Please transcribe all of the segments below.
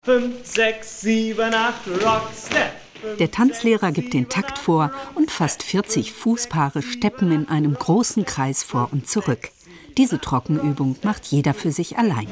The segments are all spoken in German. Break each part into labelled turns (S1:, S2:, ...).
S1: 5, 6, 7, 8, Rockstep.
S2: Der Tanzlehrer gibt den Takt vor und fast 40 Fußpaare steppen in einem großen Kreis vor und zurück. Diese Trockenübung macht jeder für sich allein.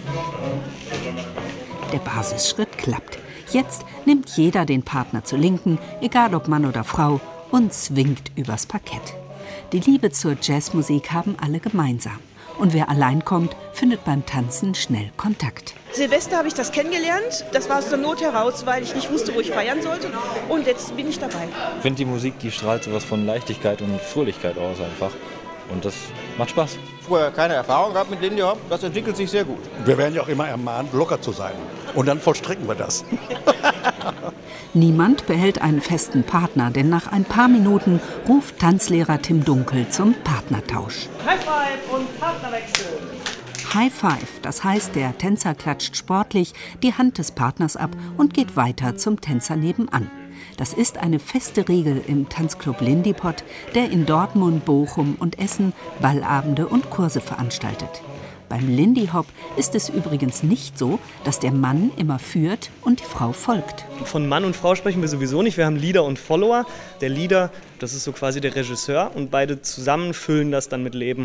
S2: Der Basisschritt klappt. Jetzt nimmt jeder den Partner zur Linken, egal ob Mann oder Frau, und swingt übers Parkett. Die Liebe zur Jazzmusik haben alle gemeinsam. Und wer allein kommt, findet beim Tanzen schnell Kontakt.
S3: Silvester habe ich das kennengelernt. Das war aus der Not heraus, weil ich nicht wusste, wo ich feiern sollte. Und jetzt bin ich dabei.
S4: Ich finde, die Musik, die strahlt sowas von Leichtigkeit und Fröhlichkeit aus einfach. Und das macht Spaß.
S5: Vorher keine Erfahrung gehabt mit Lindy Hop. Das entwickelt sich sehr gut.
S6: Wir werden ja auch immer ermahnt, locker zu sein. Und dann vollstrecken wir das.
S2: Niemand behält einen festen Partner, denn nach ein paar Minuten ruft Tanzlehrer Tim Dunkel zum Partnertausch.
S1: High Five und Partnerwechsel.
S2: High Five, das heißt, der Tänzer klatscht sportlich die Hand des Partners ab und geht weiter zum Tänzer nebenan. Das ist eine feste Regel im Tanzclub Lindy Pot, der in Dortmund, Bochum und Essen Ballabende und Kurse veranstaltet. Beim Lindy Hop ist es übrigens nicht so, dass der Mann immer führt und die Frau folgt.
S1: Von Mann und Frau sprechen wir sowieso nicht. Wir haben Leader und Follower. Der Leader, das ist so quasi der Regisseur und beide zusammen füllen das dann mit Leben.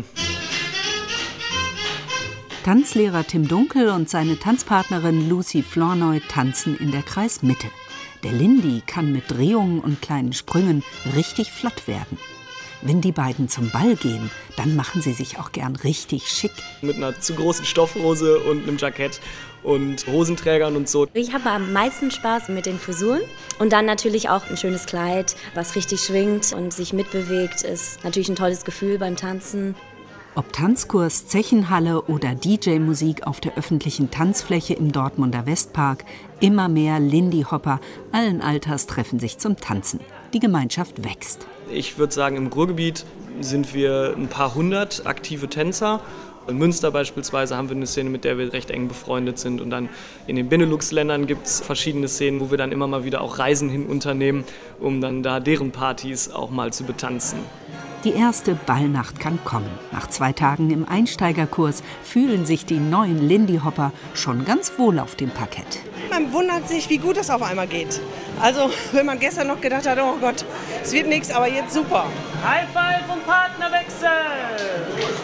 S2: Tanzlehrer Tim Dunkel und seine Tanzpartnerin Lucy Flournoy tanzen in der Kreismitte. Der Lindy kann mit Drehungen und kleinen Sprüngen richtig flott werden. Wenn die beiden zum Ball gehen, dann machen sie sich auch gern richtig schick.
S1: Mit einer zu großen Stoffhose und einem Jackett und Hosenträgern und so.
S7: Ich habe am meisten Spaß mit den Frisuren und dann natürlich auch ein schönes Kleid, was richtig schwingt und sich mitbewegt, ist natürlich ein tolles Gefühl beim Tanzen.
S2: Ob Tanzkurs, Zechenhalle oder DJ-Musik auf der öffentlichen Tanzfläche im Dortmunder Westpark, immer mehr Lindy-Hopper allen Alters treffen sich zum Tanzen. Die Gemeinschaft wächst.
S1: Ich würde sagen, im Ruhrgebiet sind wir ein paar hundert aktive Tänzer. In Münster beispielsweise haben wir eine Szene, mit der wir recht eng befreundet sind. Und dann in den Benelux-Ländern gibt es verschiedene Szenen, wo wir dann immer mal wieder auch Reisen hin unternehmen, um dann da deren Partys auch mal zu betanzen.
S2: Die erste Ballnacht kann kommen. Nach 2 Tagen im Einsteigerkurs fühlen sich die neuen Lindy-Hopper schon ganz wohl auf dem Parkett.
S3: Man wundert sich, wie gut das auf einmal geht. Also, wenn man gestern noch gedacht hat, oh Gott, es wird nichts, aber jetzt super.
S1: High Five und Partnerwechsel!